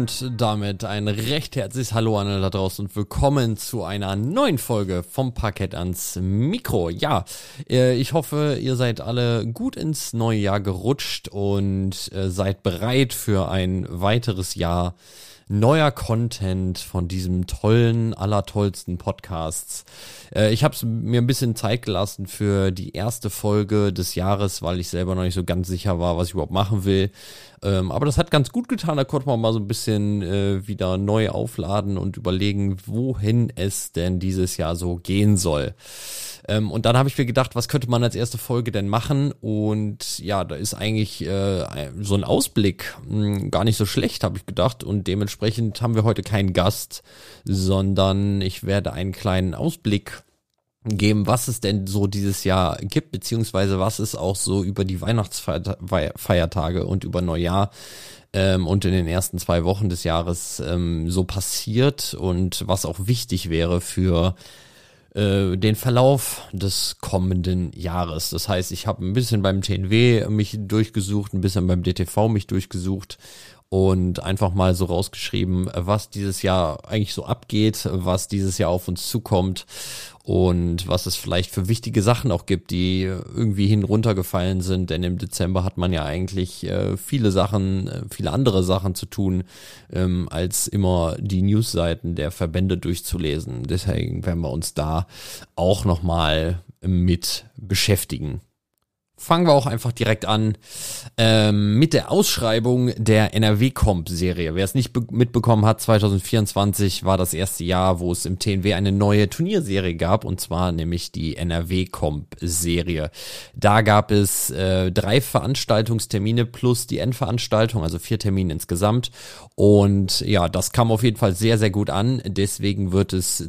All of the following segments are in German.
Und damit ein recht herzliches Hallo an alle da draußen und willkommen zu einer neuen Folge vom Parkett ans Mikro. Ja, ich hoffe, ihr seid alle gut ins neue Jahr gerutscht und seid bereit für ein weiteres Jahr neuer Content von diesem tollen, allertollsten Podcasts. Ich habe mir ein bisschen Zeit gelassen für die erste Folge des Jahres, weil ich selber noch nicht so ganz sicher war, was ich überhaupt machen will. Aber das hat ganz gut getan, da konnte man mal so ein bisschen wieder neu aufladen und überlegen, wohin es denn dieses Jahr so gehen soll. Und dann habe ich mir gedacht, was könnte man als erste Folge denn machen? Und ja, da ist eigentlich so ein Ausblick gar nicht so schlecht, habe ich gedacht. Und dementsprechend haben wir heute keinen Gast, sondern ich werde einen kleinen Ausblick geben, was es denn so dieses Jahr gibt, beziehungsweise was es auch so über die Weihnachtsfeiertage und über Neujahr und in den ersten 2 Wochen des Jahres so passiert und was auch wichtig wäre für den Verlauf des kommenden Jahres. Das heißt, ich habe ein bisschen beim TNW mich durchgesucht, ein bisschen beim DTV mich durchgesucht und einfach mal so rausgeschrieben, was dieses Jahr eigentlich so abgeht, was dieses Jahr auf uns zukommt und was es vielleicht für wichtige Sachen auch gibt, die irgendwie hinuntergefallen sind, denn im Dezember hat man ja eigentlich viele andere Sachen zu tun, als immer die Newsseiten der Verbände durchzulesen. Deswegen werden wir uns da auch nochmal mit beschäftigen. Fangen wir auch einfach direkt an mit der Ausschreibung der NRW-Comp-Serie. Wer es nicht mitbekommen hat, 2024 war das erste Jahr, wo es im TNW eine neue Turnierserie gab, und zwar nämlich die NRW-Comp-Serie. Da gab es 3 Veranstaltungstermine plus die Endveranstaltung, also 4 Termine insgesamt. Und ja, das kam auf jeden Fall sehr, sehr gut an. Deswegen wird es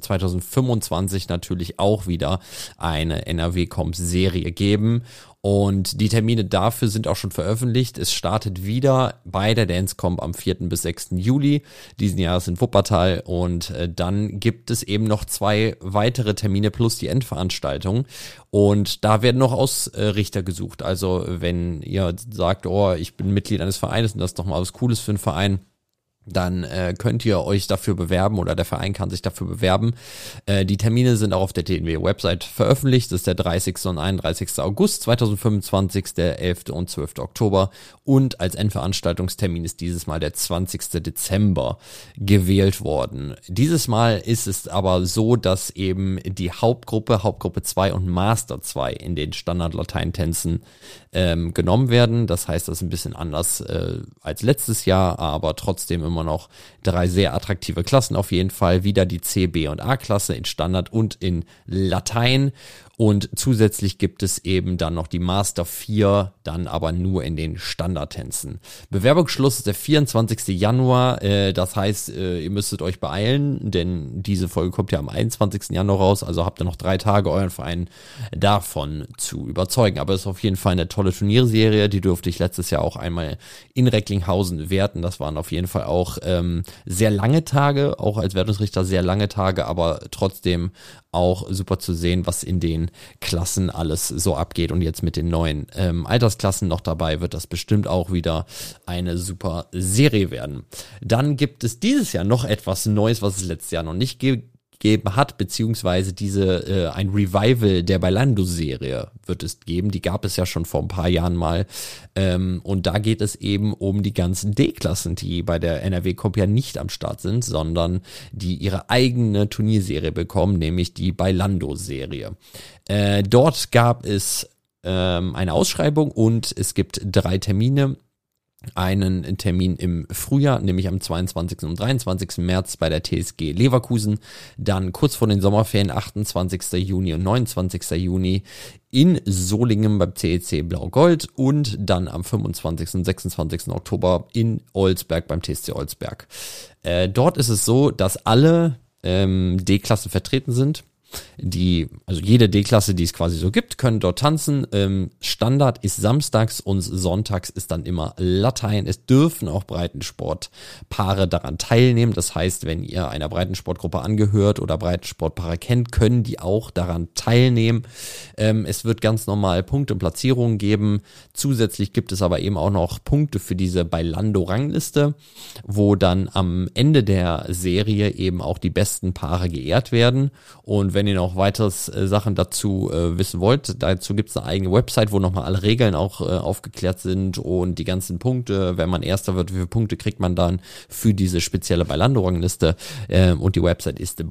2025 natürlich auch wieder eine NRW-Comp-Serie geben. Und die Termine dafür sind auch schon veröffentlicht. Es startet wieder bei der Dancecomp am 4. bis 6. Juli diesen Jahres in Wuppertal. Und dann gibt es eben noch 2 weitere Termine plus die Endveranstaltung. Und da werden noch Ausrichter gesucht. Also wenn ihr sagt, oh, ich bin Mitglied eines Vereines und das ist doch mal was Cooles für einen Verein, dann könnt ihr euch dafür bewerben oder der Verein kann sich dafür bewerben. Die Termine sind auch auf der TNW-Website veröffentlicht. Das ist der 30. und 31. August 2025, der 11. und 12. Oktober. Und als Endveranstaltungstermin ist dieses Mal der 20. Dezember gewählt worden. Dieses Mal ist es aber so, dass eben die Hauptgruppe 2 und Master 2 in den Standard-Lateintänzen genommen werden. Das heißt, das ist ein bisschen anders als letztes Jahr, aber trotzdem immer noch 3 sehr attraktive Klassen auf jeden Fall. Wieder die C, B und A-Klasse in Standard und in Latein. Und zusätzlich gibt es eben dann noch die Master 4, dann aber nur in den Standardtänzen. Bewerbungsschluss ist der 24. Januar. Das heißt, ihr müsstet euch beeilen, denn diese Folge kommt ja am 21. Januar raus. Also habt ihr noch 3 Tage, euren Verein davon zu überzeugen. Aber es ist auf jeden Fall eine tolle Turnierserie. Die durfte ich letztes Jahr auch einmal in Recklinghausen werten. Das waren auf jeden Fall auch sehr lange Tage, auch als Wertungsrichter sehr lange Tage, aber trotzdem auch super zu sehen, was in den Klassen alles so abgeht. Und jetzt mit den neuen Altersklassen noch dabei wird das bestimmt auch wieder eine super Serie werden. Dann gibt es dieses Jahr noch etwas Neues, was es letztes Jahr noch nicht gegeben hat, beziehungsweise ein Revival der Bailando-Serie wird es geben. Die gab es ja schon vor ein paar Jahren mal. Und da geht es eben um die ganzen D-Klassen, die bei der NRW-Comp ja nicht am Start sind, sondern die ihre eigene Turnierserie bekommen, nämlich die Bailando-Serie. Dort gab es eine Ausschreibung und es gibt 3 Termine. Einen Termin im Frühjahr, nämlich am 22. und 23. März bei der TSG Leverkusen, dann kurz vor den Sommerferien 28. Juni und 29. Juni in Solingen beim CEC Blau-Gold und dann am 25. und 26. Oktober in Olsberg beim TSC Olsberg. Dort ist es so, dass alle D-Klassen vertreten sind. also jede D-Klasse, die es quasi so gibt, können dort tanzen. Standard ist samstags und sonntags ist dann immer Latein. Es dürfen auch Breitensportpaare daran teilnehmen. Das heißt, wenn ihr einer Breitensportgruppe angehört oder Breitensportpaare kennt, können die auch daran teilnehmen. Es wird ganz normal Punkte und Platzierungen geben. Zusätzlich gibt es aber eben auch noch Punkte für diese Bailando-Rangliste, wo dann am Ende der Serie eben auch die besten Paare geehrt werden. Und wenn ihr noch weiteres Sachen dazu wissen wollt, dazu gibt es eine eigene Website, wo nochmal alle Regeln auch aufgeklärt sind und die ganzen Punkte, wenn man Erster wird, wie viele Punkte kriegt man dann für diese spezielle Bailando-Rangliste. Und die Website ist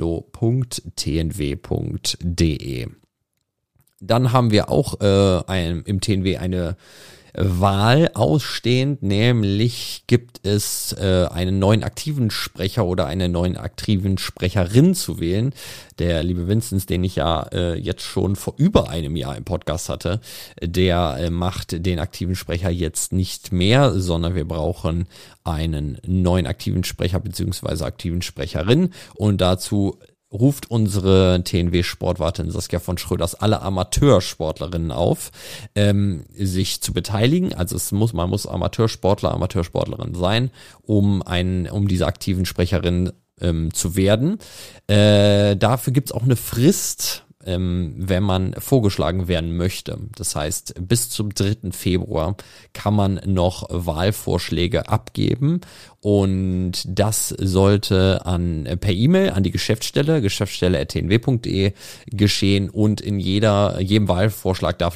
bailando.tnw.de. Dann haben wir auch im TNW eine Wahl ausstehend, nämlich gibt es einen neuen aktiven Sprecher oder eine neuen aktiven Sprecherin zu wählen. Der liebe Vinzenz, den ich ja jetzt schon vor über einem Jahr im Podcast hatte, der macht den aktiven Sprecher jetzt nicht mehr, sondern wir brauchen einen neuen aktiven Sprecher bzw. aktiven Sprecherin und dazu ruft unsere TNW-Sportwartin Saskia von Schröders alle Amateursportlerinnen auf, sich zu beteiligen. Also man muss Amateursportlerin sein, um diese aktiven Sprecherin zu werden. Dafür gibt's auch eine Frist, wenn man vorgeschlagen werden möchte. Das heißt, bis zum 3. Februar kann man noch Wahlvorschläge abgeben und das sollte per E-Mail an die geschäftsstelle@tnw.de geschehen und in jedem Wahlvorschlag darf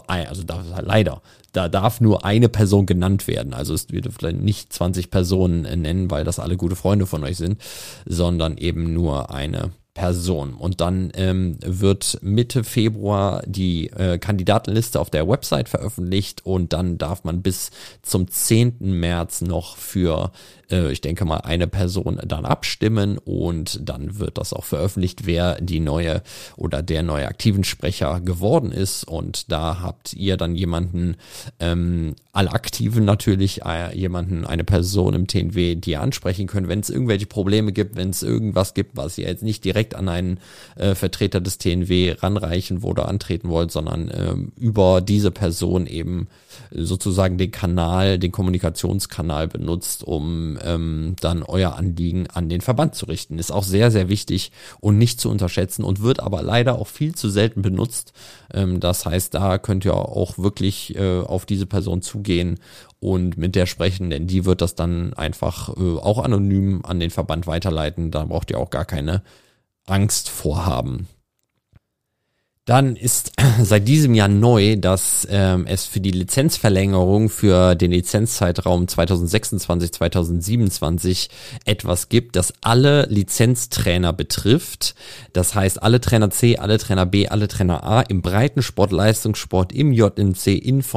nur eine Person genannt werden. Also wir dürfen vielleicht nicht 20 Personen nennen, weil das alle gute Freunde von euch sind, sondern eben nur eine Person. Und dann wird Mitte Februar die Kandidatenliste auf der Website veröffentlicht und dann darf man bis zum 10. März noch für ich denke mal, eine Person dann abstimmen und dann wird das auch veröffentlicht, wer die neue oder der neue aktiven Sprecher geworden ist und da habt ihr dann jemanden, alle Aktiven natürlich, eine Person im TNW, die ihr ansprechen könnt, wenn es irgendwelche Probleme gibt, wenn es irgendwas gibt, was ihr jetzt nicht direkt an einen Vertreter des TNW ranreichen oder antreten wollt, sondern über diese Person eben sozusagen den Kommunikationskanal benutzt, um dann euer Anliegen an den Verband zu richten. Ist auch sehr, sehr wichtig und nicht zu unterschätzen und wird aber leider auch viel zu selten benutzt. Das heißt, da könnt ihr auch wirklich auf diese Person zugehen und mit der sprechen, denn die wird das dann einfach auch anonym an den Verband weiterleiten. Da braucht ihr auch gar keine Angst vorhaben. Dann ist seit diesem Jahr neu, dass es für die Lizenzverlängerung für den Lizenzzeitraum 2026-2027 etwas gibt, das alle Lizenztrainer betrifft. Das heißt, alle Trainer C, alle Trainer B, alle Trainer A im Breitensport, Leistungssport, im JMC,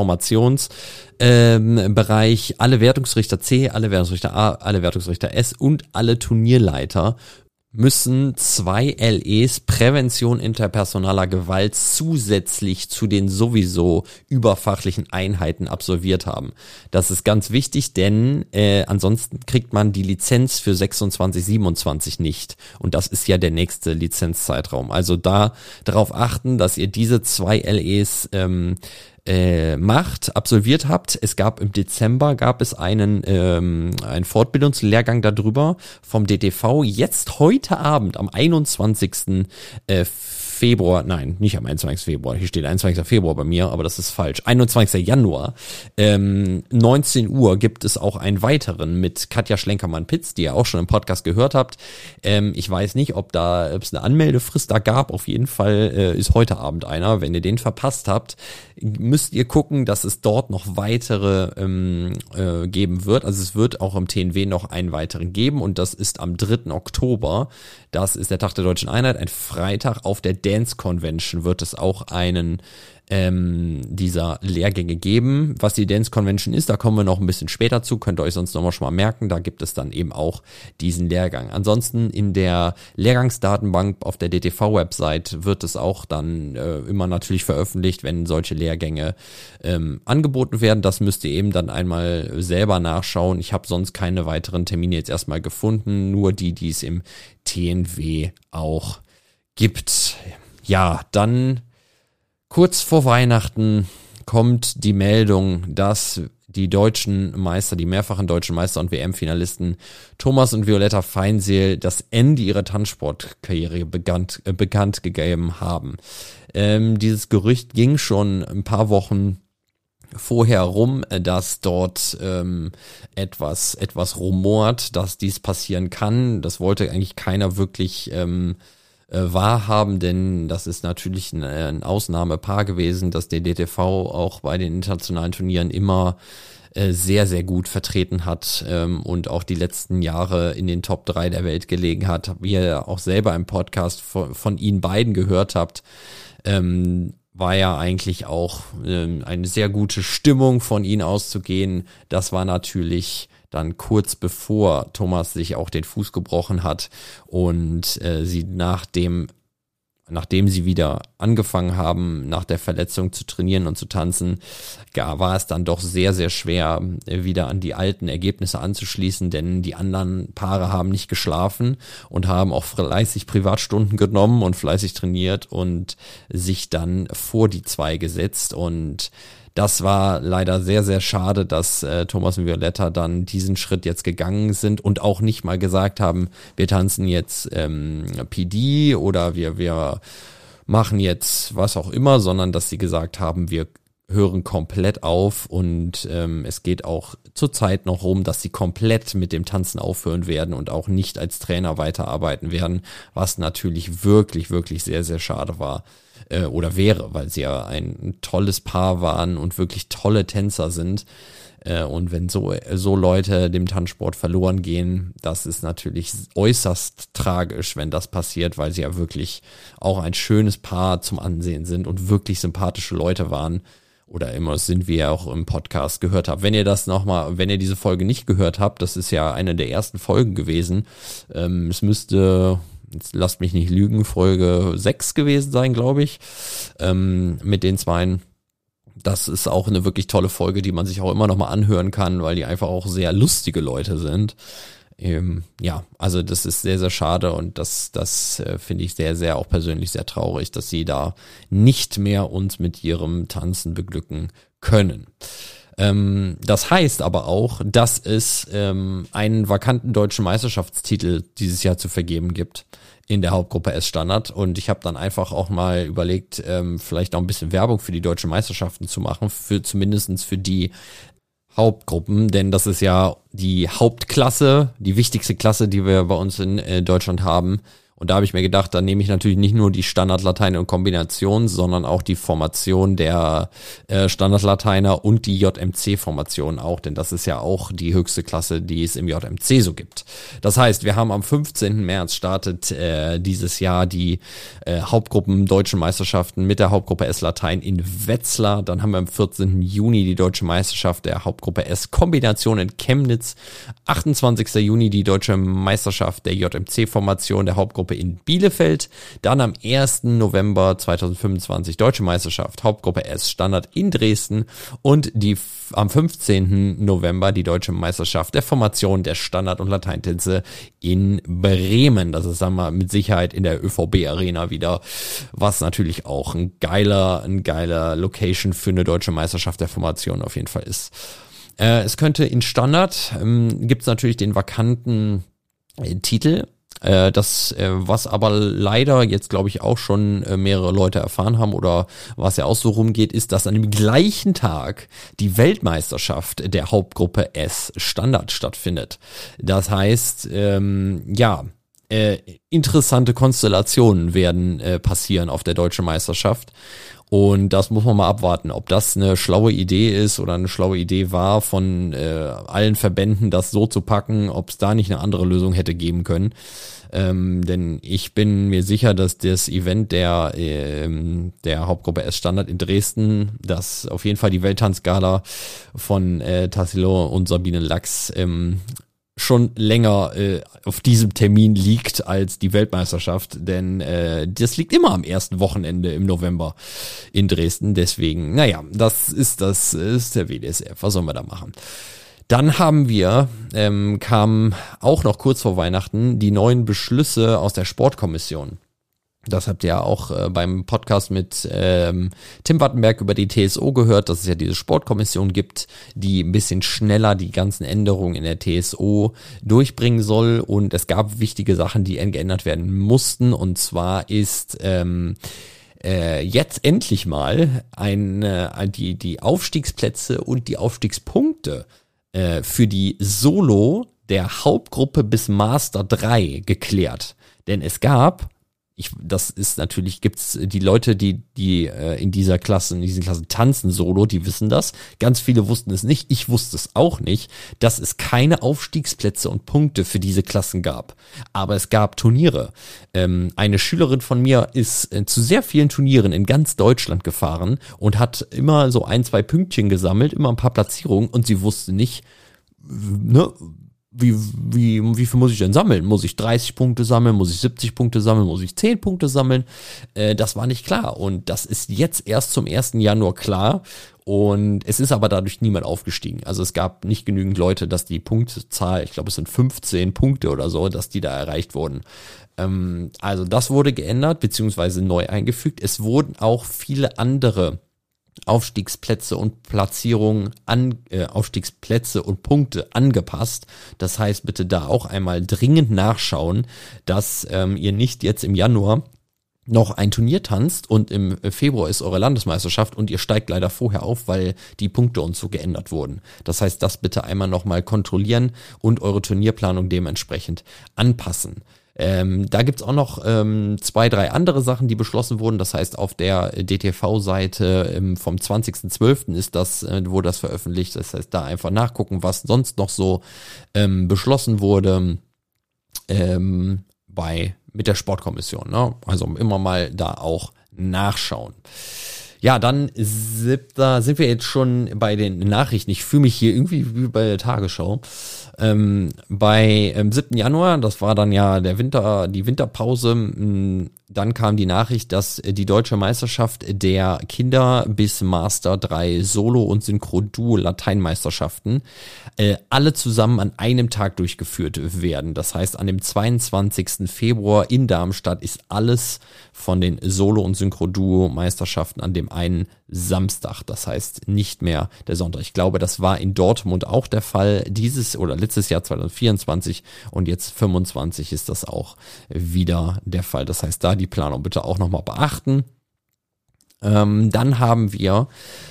Informationsbereich, alle Wertungsrichter C, alle Wertungsrichter A, alle Wertungsrichter S und alle Turnierleiter müssen 2 LEs Prävention interpersonaler Gewalt zusätzlich zu den sowieso überfachlichen Einheiten absolviert haben. Das ist ganz wichtig, denn ansonsten kriegt man die Lizenz für 26, 27 nicht. Und das ist ja der nächste Lizenzzeitraum. Also da darauf achten, dass ihr diese 2 LEs absolviert habt. Es gab im Dezember einen Fortbildungslehrgang darüber vom DTV. Jetzt heute Abend am 21. Februar, nein, nicht am 21. Februar, hier steht 21. Februar bei mir, aber das ist falsch. 21. Januar, 19 Uhr gibt es auch einen weiteren mit Katja Schlenkermann-Pitz, die ihr auch schon im Podcast gehört habt. Ich weiß nicht, ob es eine Anmeldefrist da gab, auf jeden Fall ist heute Abend einer. Wenn ihr den verpasst habt, müsst ihr gucken, dass es dort noch weitere geben wird. Also es wird auch im TNW noch einen weiteren geben und das ist am 3. Oktober. Das ist der Tag der Deutschen Einheit, ein Freitag. Auf der Dance Convention wird es auch einen dieser Lehrgänge geben. Was die Dance Convention ist, da kommen wir noch ein bisschen später zu, könnt ihr euch sonst nochmal schon mal merken, da gibt es dann eben auch diesen Lehrgang. Ansonsten in der Lehrgangsdatenbank auf der DTV-Website wird es auch dann immer natürlich veröffentlicht, wenn solche Lehrgänge angeboten werden. Das müsst ihr eben dann einmal selber nachschauen. Ich habe sonst keine weiteren Termine jetzt erstmal gefunden, nur die es im TNW auch gibt. Ja, dann kurz vor Weihnachten kommt die Meldung, dass die deutschen Meister, die mehrfachen deutschen Meister und WM-Finalisten Thomas und Violetta Feinseel das Ende ihrer Tanzsportkarriere bekannt gegeben haben. Dieses Gerücht ging schon ein paar Wochen vorher rum, dass dort etwas rumort, dass dies passieren kann. Das wollte eigentlich keiner wirklich wahrhaben, denn das ist natürlich ein Ausnahmepaar gewesen, dass der DTV auch bei den internationalen Turnieren immer sehr, sehr gut vertreten hat und auch die letzten Jahre in den Top 3 der Welt gelegen hat. Wie ihr auch selber im Podcast von Ihnen beiden gehört habt, war ja eigentlich auch eine sehr gute Stimmung von ihnen auszugehen. Das war natürlich dann kurz bevor Thomas sich auch den Fuß gebrochen hat und sie nachdem sie wieder angefangen haben, nach der Verletzung zu trainieren und zu tanzen, war es dann doch sehr, sehr schwer, wieder an die alten Ergebnisse anzuschließen, denn die anderen Paare haben nicht geschlafen und haben auch fleißig Privatstunden genommen und fleißig trainiert und sich dann vor die zwei gesetzt, und das war leider sehr, sehr schade, dass Thomas und Violetta dann diesen Schritt jetzt gegangen sind und auch nicht mal gesagt haben, wir tanzen jetzt PD oder wir machen jetzt was auch immer, sondern dass sie gesagt haben, wir hören komplett auf, und es geht auch zurzeit noch rum, dass sie komplett mit dem Tanzen aufhören werden und auch nicht als Trainer weiterarbeiten werden, was natürlich wirklich, wirklich sehr, sehr schade war. Oder wäre, weil sie ja ein tolles Paar waren und wirklich tolle Tänzer sind. Und wenn so Leute dem Tanzsport verloren gehen, das ist natürlich äußerst tragisch, wenn das passiert, weil sie ja wirklich auch ein schönes Paar zum Ansehen sind und wirklich sympathische Leute waren. Oder immer sind, wie ihr auch im Podcast gehört habt. Wenn ihr diese Folge nicht gehört habt, das ist ja eine der ersten Folgen gewesen. Es müsste, jetzt lasst mich nicht lügen, Folge 6 gewesen sein, glaube ich, mit den Zweien. Das ist auch eine wirklich tolle Folge, die man sich auch immer noch mal anhören kann, weil die einfach auch sehr lustige Leute sind. Ja, also das ist sehr, sehr schade, und das finde ich sehr, sehr auch persönlich sehr traurig, dass sie da nicht mehr uns mit ihrem Tanzen beglücken können. Das heißt aber auch, dass es einen vakanten deutschen Meisterschaftstitel dieses Jahr zu vergeben gibt in der Hauptgruppe S Standard, und ich habe dann einfach auch mal überlegt, vielleicht auch ein bisschen Werbung für die deutschen Meisterschaften zu machen, zumindest für die Hauptgruppen, denn das ist ja die Hauptklasse, die wichtigste Klasse, die wir bei uns in Deutschland haben. Und da habe ich mir gedacht, dann nehme ich natürlich nicht nur die Standardlateiner und Kombination, sondern auch die Formation der Standardlateiner und die JMC-Formation auch, denn das ist ja auch die höchste Klasse, die es im JMC so gibt. Das heißt, wir haben am 15. März startet dieses Jahr die Hauptgruppen Deutschen Meisterschaften mit der Hauptgruppe S Latein in Wetzlar. Dann haben wir am 14. Juni die Deutsche Meisterschaft der Hauptgruppe S Kombination in Chemnitz. 28. Juni die Deutsche Meisterschaft der JMC-Formation der Hauptgruppe in Bielefeld, dann am 1. November 2025 Deutsche Meisterschaft Hauptgruppe S Standard in Dresden und am 15. November die Deutsche Meisterschaft der Formation der Standard- und Lateintänze in Bremen. Das ist dann mal mit Sicherheit in der ÖVB Arena wieder, was natürlich auch ein geiler Location für eine Deutsche Meisterschaft der Formation auf jeden Fall ist. Es könnte in Standard, gibt es natürlich den vakanten Titel, was aber leider jetzt, glaube ich, auch schon mehrere Leute erfahren haben, oder was ja auch so rumgeht, ist, dass an dem gleichen Tag die Weltmeisterschaft der Hauptgruppe S Standard stattfindet. Das heißt, interessante Konstellationen werden passieren auf der Deutschen Meisterschaft. Und das muss man mal abwarten, ob das eine schlaue Idee ist oder eine schlaue Idee war von allen Verbänden, das so zu packen, ob es da nicht eine andere Lösung hätte geben können. Denn ich bin mir sicher, dass das Event der Hauptgruppe S Standard in Dresden, das auf jeden Fall die Welttanzgala von Tassilo und Sabine Lachs schon länger auf diesem Termin liegt als die Weltmeisterschaft, denn das liegt immer am ersten Wochenende im November in Dresden. Deswegen, das ist der WDSF. Was sollen wir da machen? Dann kamen auch noch kurz vor Weihnachten die neuen Beschlüsse aus der Sportkommission. Das habt ihr ja auch beim Podcast mit Tim Wattenberg über die TSO gehört, dass es ja diese Sportkommission gibt, die ein bisschen schneller die ganzen Änderungen in der TSO durchbringen soll. Und es gab wichtige Sachen, die geändert werden mussten. Und zwar ist jetzt endlich mal die Aufstiegsplätze und die Aufstiegspunkte für die Solo der Hauptgruppe bis Master 3 geklärt. Denn es gab, das ist natürlich, gibt's die Leute, die in diesen Klassen tanzen solo, die wissen das. Ganz viele wussten es nicht. Ich wusste es auch nicht, dass es keine Aufstiegsplätze und Punkte für diese Klassen gab. Aber es gab Turniere. Eine Schülerin von mir ist zu sehr vielen Turnieren in ganz Deutschland gefahren und hat immer so 1, 2 Pünktchen gesammelt, immer ein paar Platzierungen, und sie wusste nicht, ne, wie viel muss ich denn sammeln? Muss ich 30 Punkte sammeln? Muss ich 70 Punkte sammeln? Muss ich 10 Punkte sammeln? Das war nicht klar. Und das ist jetzt erst zum 1. Januar klar. Und es ist aber dadurch niemand aufgestiegen. Also es gab nicht genügend Leute, dass die Punktzahl, ich glaube es sind 15 Punkte oder so, dass die da erreicht wurden. Also das wurde geändert, beziehungsweise neu eingefügt. Es wurden auch viele andere Aufstiegsplätze und Platzierungen Aufstiegsplätze und Punkte angepasst. Das heißt, bitte da auch einmal dringend nachschauen, dass ihr nicht jetzt im Januar noch ein Turnier tanzt und im Februar ist eure Landesmeisterschaft und ihr steigt leider vorher auf, weil die Punkte und so geändert wurden. Das heißt, das bitte einmal nochmal kontrollieren und eure Turnierplanung dementsprechend anpassen. Da gibt's auch noch 2, 3 andere Sachen, die beschlossen wurden. Das heißt, auf der DTV-Seite vom 20.12. ist das, wurde das veröffentlicht. Das heißt, da einfach nachgucken, was sonst noch so beschlossen wurde mit der Sportkommission. Ne? Also immer mal da auch nachschauen. Ja, dann sind wir jetzt schon bei den Nachrichten. Ich fühle mich hier irgendwie wie bei der Tagesschau. Bei 7. Januar, das war dann ja die Winterpause, dann kam die Nachricht, dass die deutsche Meisterschaft der Kinder bis Master 3 Solo- und Synchro-Duo Lateinmeisterschaften alle zusammen an einem Tag durchgeführt werden. Das heißt, an dem 22. Februar in Darmstadt ist alles von den Solo- und Synchro-Duo-Meisterschaften an dem einen Samstag. Das heißt nicht mehr der Sonntag. Ich glaube, das war in Dortmund auch der Fall. Letztes Jahr 2024 und jetzt 25 ist das auch wieder der Fall. Das heißt, da die Planung bitte auch nochmal beachten. Dann haben wir,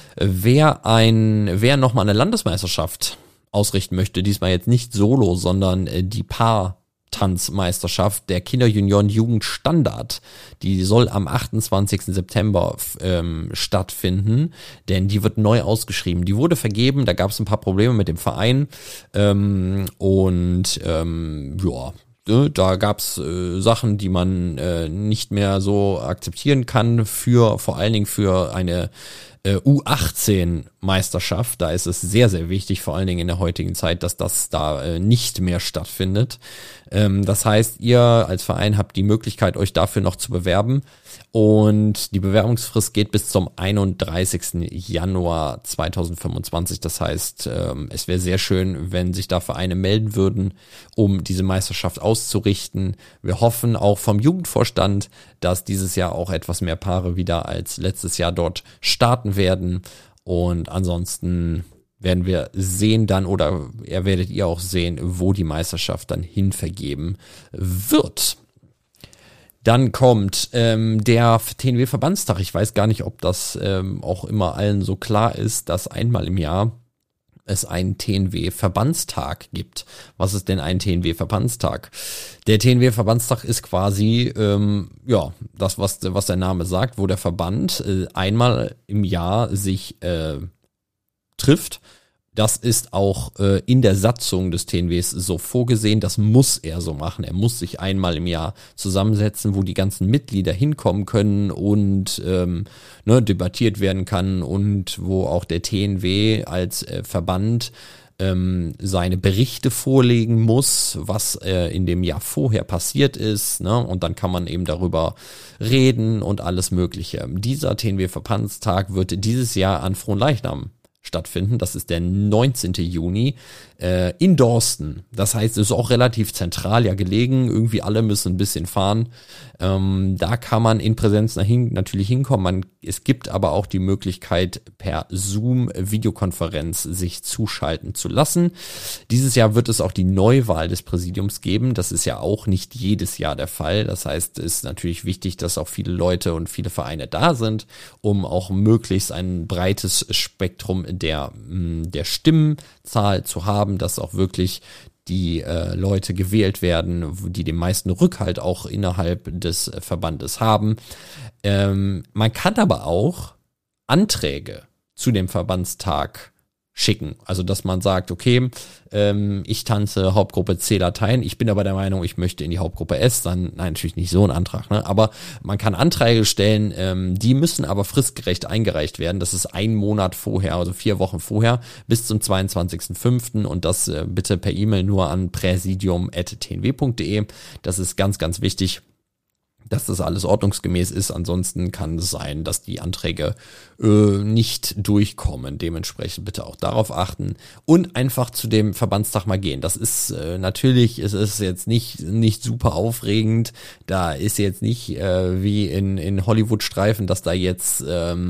wer nochmal eine Landesmeisterschaft ausrichten möchte, diesmal jetzt nicht solo, sondern die Paar-Tanzmeisterschaft der Kinder-Junioren-Jugend-Standard. Die soll am 28. September stattfinden, denn die wird neu ausgeschrieben. Die wurde vergeben, da gab es ein paar Probleme mit dem Verein da gab's Sachen, die man nicht mehr so akzeptieren kann, vor allen Dingen für eine U18-Meisterschaft. Da ist es sehr, sehr wichtig, vor allen Dingen in der heutigen Zeit, dass das da nicht mehr stattfindet. Das heißt, ihr als Verein habt die Möglichkeit, euch dafür noch zu bewerben. Und die Bewerbungsfrist geht bis zum 31. Januar 2025. Das heißt, es wäre sehr schön, wenn sich da Vereine melden würden, um diese Meisterschaft auszurichten. Wir hoffen auch vom Jugendvorstand, dass dieses Jahr auch etwas mehr Paare wieder als letztes Jahr dort starten werden. Und ansonsten werden wir sehen dann, oder werdet ihr auch sehen, wo die Meisterschaft dann hin vergeben wird. Dann kommt der TNW-Verbandstag. Ich weiß gar nicht, ob das auch immer allen so klar ist, dass einmal im Jahr es einen TNW-Verbandstag gibt. Was ist denn ein TNW-Verbandstag? Der TNW-Verbandstag ist quasi das, was der Name sagt, wo der Verband einmal im Jahr sich trifft. Das ist auch in der Satzung des TNWs so vorgesehen. Das muss er so machen. Er muss sich einmal im Jahr zusammensetzen, wo die ganzen Mitglieder hinkommen können und debattiert werden kann und wo auch der TNW als Verband seine Berichte vorlegen muss, was in dem Jahr vorher passiert ist, ne? Und dann kann man eben darüber reden und alles Mögliche. Dieser TNW-Verbandstag wird dieses Jahr an Fronleichnam stattfinden. Das ist der 19. Juni. in Dorsten. Das heißt, es ist auch relativ zentral ja gelegen. Irgendwie alle müssen ein bisschen fahren. Da kann man in Präsenz natürlich hinkommen. Es gibt aber auch die Möglichkeit, per Zoom-Videokonferenz sich zuschalten zu lassen. Dieses Jahr wird es auch die Neuwahl des Präsidiums geben. Das ist ja auch nicht jedes Jahr der Fall. Das heißt, es ist natürlich wichtig, dass auch viele Leute und viele Vereine da sind, um auch möglichst ein breites Spektrum der Stimmenzahl zu haben, dass auch wirklich die Leute gewählt werden, die den meisten Rückhalt auch innerhalb des Verbandes haben. Man kann aber auch Anträge zu dem Verbandstag schicken. Also, dass man sagt, okay, ich tanze Hauptgruppe C Latein, ich bin aber der Meinung, ich möchte in die Hauptgruppe S, dann, nein, natürlich nicht so ein Antrag, ne? Aber man kann Anträge stellen, die müssen aber fristgerecht eingereicht werden. Das ist 1 Monat vorher, also 4 Wochen vorher, bis zum 22.05. und das bitte per E-Mail nur an präsidium@tnw.de. Das ist ganz, ganz wichtig, dass das alles ordnungsgemäß ist. Ansonsten kann es sein, dass die Anträge nicht durchkommen. Dementsprechend bitte auch darauf achten und einfach zu dem Verbandstag mal gehen. Das ist natürlich, es ist jetzt nicht super aufregend. Da ist jetzt nicht wie in Hollywood-Streifen, dass da jetzt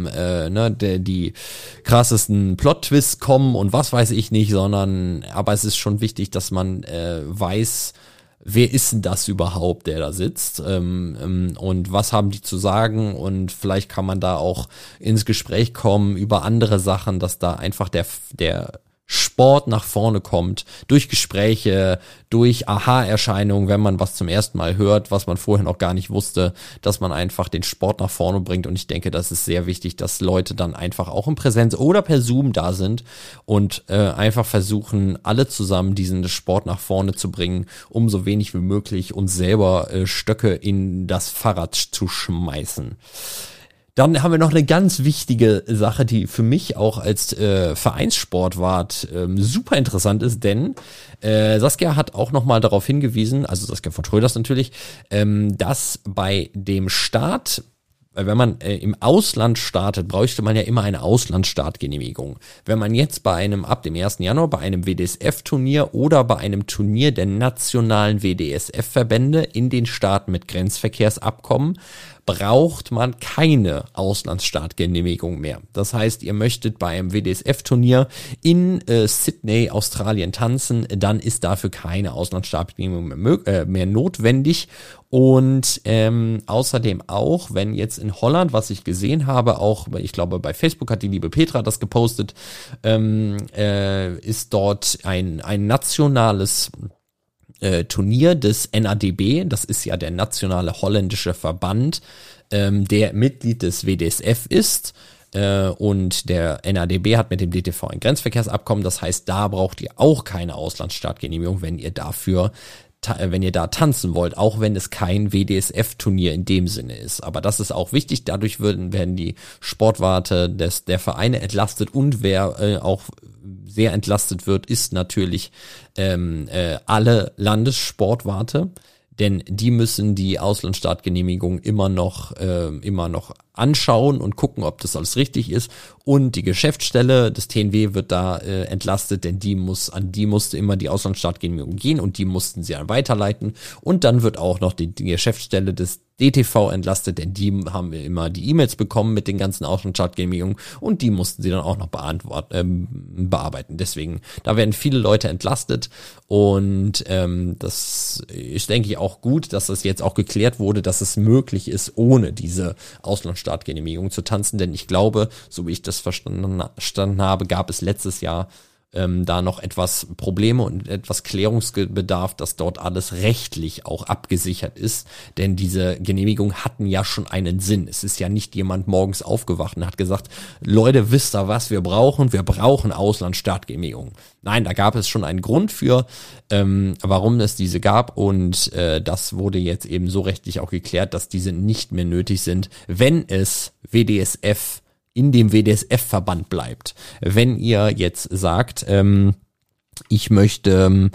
die krassesten Plot-Twists kommen und was weiß ich nicht, sondern aber es ist schon wichtig, dass man weiß, wer ist denn das überhaupt, der da sitzt, und was haben die zu sagen, und vielleicht kann man da auch ins Gespräch kommen über andere Sachen, dass da einfach der Sport nach vorne kommt, durch Gespräche, durch Aha-Erscheinungen, wenn man was zum ersten Mal hört, was man vorher noch gar nicht wusste, dass man einfach den Sport nach vorne bringt. Und ich denke, das ist sehr wichtig, dass Leute dann einfach auch in Präsenz oder per Zoom da sind und einfach versuchen, alle zusammen diesen Sport nach vorne zu bringen, um so wenig wie möglich uns selber Stöcke in das Fahrrad zu schmeißen. Dann haben wir noch eine ganz wichtige Sache, die für mich auch als Vereinssportwart super interessant ist, denn Saskia hat auch nochmal darauf hingewiesen, also Saskia von Schröders natürlich, dass bei dem Start, wenn man im Ausland startet, bräuchte man ja immer eine Auslandsstartgenehmigung. Wenn man jetzt ab dem 1. Januar bei einem WDSF-Turnier oder bei einem Turnier der nationalen WDSF-Verbände in den Staaten mit Grenzverkehrsabkommen, braucht man keine Auslandsstartgenehmigung mehr. Das heißt, ihr möchtet bei einem WDSF-Turnier in Sydney, Australien tanzen, dann ist dafür keine Auslandsstartgenehmigung mehr notwendig. Und außerdem auch, wenn jetzt in Holland, was ich gesehen habe, auch, ich glaube bei Facebook hat die liebe Petra das gepostet, ist dort ein nationales Turnier des NADB, das ist ja der nationale holländische Verband, der Mitglied des WDSF ist, und der NADB hat mit dem DTV ein Grenzverkehrsabkommen, das heißt, da braucht ihr auch keine Auslandsstartgenehmigung, wenn ihr da tanzen wollt, auch wenn es kein WDSF-Turnier in dem Sinne ist. Aber das ist auch wichtig, dadurch werden die Sportwarte der Vereine entlastet, und wer auch sehr entlastet wird, ist natürlich alle Landessportwarte, denn die müssen die Auslandsstartgenehmigung immer noch anschauen und gucken, ob das alles richtig ist. Und die Geschäftsstelle des TNW wird da entlastet, denn an die musste immer die Auslandsstartgenehmigung gehen und die mussten sie dann weiterleiten. Und dann wird auch noch die Geschäftsstelle des DTV entlastet, denn die haben immer die E-Mails bekommen mit den ganzen Auslandsstartgenehmigungen und die mussten sie dann auch noch bearbeiten. Deswegen, da werden viele Leute entlastet, und das ist, denke ich, auch gut, dass das jetzt auch geklärt wurde, dass es möglich ist, ohne diese Auslandsstartgenehmigung zu tanzen, denn ich glaube, so wie ich das verstanden habe, gab es letztes Jahr da noch etwas Probleme und etwas Klärungsbedarf, dass dort alles rechtlich auch abgesichert ist, denn diese Genehmigungen hatten ja schon einen Sinn. Es ist ja nicht jemand morgens aufgewacht und hat gesagt, Leute, wisst ihr was, wir brauchen Auslandsstartgenehmigungen. Nein, da gab es schon einen Grund für, warum es diese gab, und das wurde jetzt eben so rechtlich auch geklärt, dass diese nicht mehr nötig sind, wenn es in dem WDSF-Verband bleibt. Wenn ihr jetzt sagt, ich möchte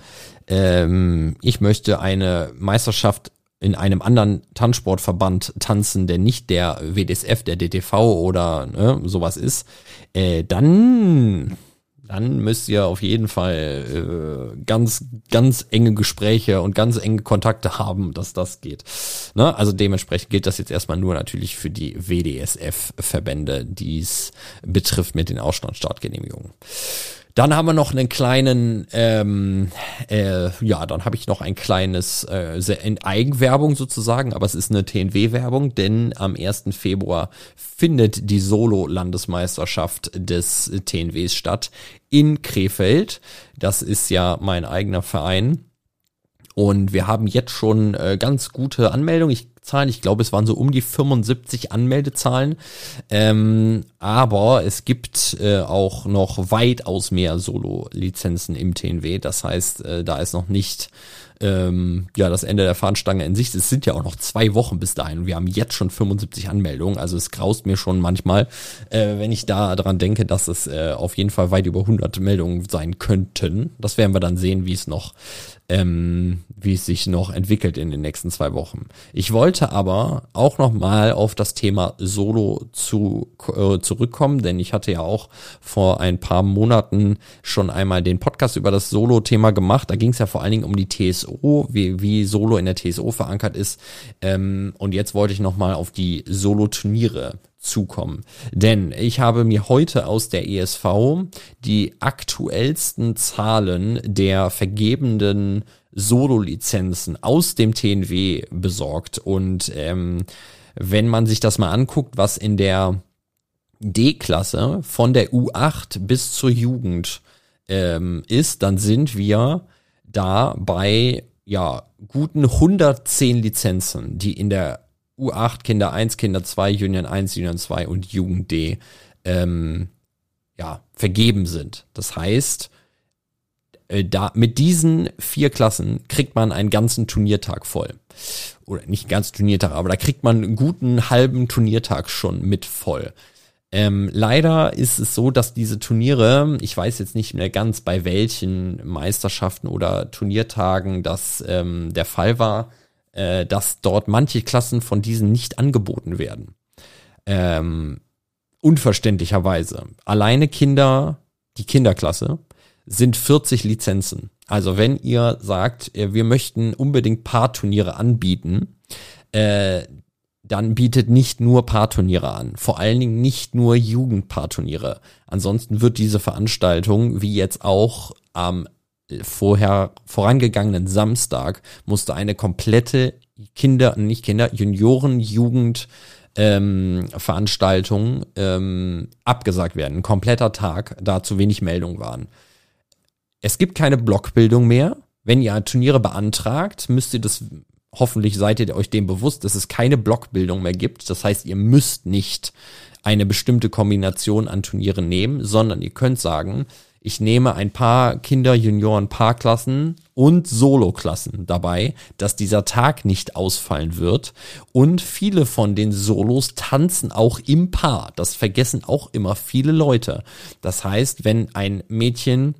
eine Meisterschaft in einem anderen Tanzsportverband tanzen, der nicht der WDSF, der DTV oder sowas ist, dann dann müsst ihr auf jeden Fall ganz, ganz enge Gespräche und ganz enge Kontakte haben, dass das geht. Ne? Also dementsprechend gilt das jetzt erstmal nur natürlich für die WDSF-Verbände, die es betrifft mit den Auslandsstartgenehmigungen. Dann haben wir noch einen kleinen, dann habe ich noch ein kleines Eigenwerbung sozusagen, aber es ist eine TNW-Werbung, denn am 1. Februar findet die Solo-Landesmeisterschaft des TNWs statt in Krefeld. Das ist ja mein eigener Verein. Und wir haben jetzt schon ganz gute Anmeldungen. Ich glaube, es waren so um die 75 Anmeldezahlen. Aber es gibt auch noch weitaus mehr Solo-Lizenzen im TNW. Das heißt, da ist noch nicht das Ende der Fahnenstange in Sicht. Es sind ja auch noch 2 Wochen bis dahin. Und wir haben jetzt schon 75 Anmeldungen. Also es graust mir schon manchmal, wenn ich da dran denke, dass es auf jeden Fall weit über 100 Meldungen sein könnten. Das werden wir dann sehen, wie es sich noch entwickelt in den nächsten 2 Wochen. Ich wollte aber auch noch mal auf das Thema Solo zurückkommen, denn ich hatte ja auch vor ein paar Monaten schon einmal den Podcast über das Solo-Thema gemacht. Da ging es ja vor allen Dingen um die TSO, wie Solo in der TSO verankert ist. Und jetzt wollte ich noch mal auf die Solo-Turniere zukommen. Denn ich habe mir heute aus der ESV die aktuellsten Zahlen der vergebenen Solo-Lizenzen aus dem TNW besorgt. Und wenn man sich das mal anguckt, was in der D-Klasse von der U8 bis zur Jugend ist, dann sind wir da bei guten 110 Lizenzen, die in der U8, Kinder 1, Kinder 2, Junioren 1, Junioren 2 und Jugend D vergeben sind. Das heißt, mit diesen 4 Klassen kriegt man einen ganzen Turniertag voll. Oder nicht einen ganzen Turniertag, aber da kriegt man einen guten halben Turniertag schon mit voll. Leider ist es so, dass diese Turniere, ich weiß jetzt nicht mehr ganz bei welchen Meisterschaften oder Turniertagen das der Fall war, dass dort manche Klassen von diesen nicht angeboten werden. Unverständlicherweise. Alleine die Kinderklasse, sind 40 Lizenzen. Also wenn ihr sagt, wir möchten unbedingt Paarturniere anbieten, dann bietet nicht nur Paarturniere an. Vor allen Dingen nicht nur Jugendpaarturniere. Ansonsten wird diese Veranstaltung, wie jetzt auch am vorangegangenen Samstag, musste eine komplette Junioren-Jugend Veranstaltung abgesagt werden. Ein kompletter Tag, da zu wenig Meldungen waren. Es gibt keine Blockbildung mehr. Wenn ihr Turniere beantragt, hoffentlich seid ihr euch dem bewusst, dass es keine Blockbildung mehr gibt. Das heißt, ihr müsst nicht eine bestimmte Kombination an Turnieren nehmen, sondern ihr könnt sagen, ich nehme ein paar Kinder-Junioren-Paarklassen und Solo-Klassen dabei, dass dieser Tag nicht ausfallen wird. Und viele von den Solos tanzen auch im Paar. Das vergessen auch immer viele Leute. Das heißt, wenn ein Mädchen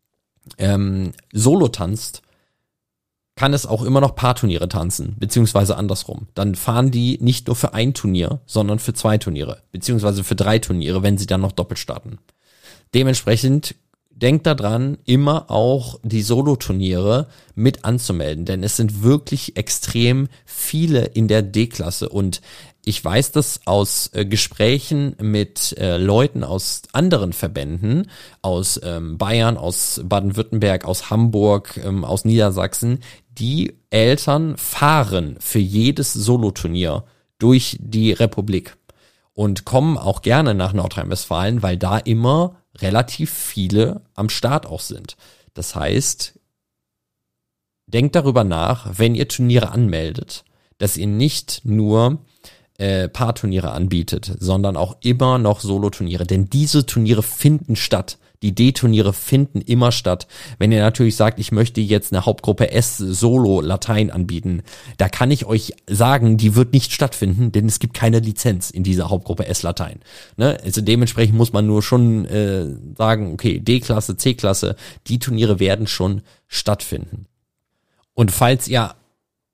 Solo tanzt, kann es auch immer noch Paarturniere tanzen, beziehungsweise andersrum. Dann fahren die nicht nur für ein Turnier, sondern für 2 Turniere, beziehungsweise für 3 Turniere, wenn sie dann noch doppelt starten. Dementsprechend denkt daran, immer auch die Solo-Turniere mit anzumelden, denn es sind wirklich extrem viele in der D-Klasse und ich weiß das aus Gesprächen mit Leuten aus anderen Verbänden, aus Bayern, aus Baden-Württemberg, aus Hamburg, aus Niedersachsen. Die Eltern fahren für jedes Soloturnier durch die Republik und kommen auch gerne nach Nordrhein-Westfalen, weil da immer relativ viele am Start auch sind. Das heißt, denkt darüber nach, wenn ihr Turniere anmeldet, dass ihr nicht nur Paarturniere anbietet, sondern auch immer noch Solo-Turniere. Denn diese Turniere finden statt. Die D-Turniere finden immer statt. Wenn ihr natürlich sagt, ich möchte jetzt eine Hauptgruppe S Solo Latein anbieten, da kann ich euch sagen, die wird nicht stattfinden, denn es gibt keine Lizenz in dieser Hauptgruppe S Latein. Ne? Also dementsprechend muss man nur schon sagen, okay, D-Klasse, C-Klasse, die Turniere werden schon stattfinden. Und falls ihr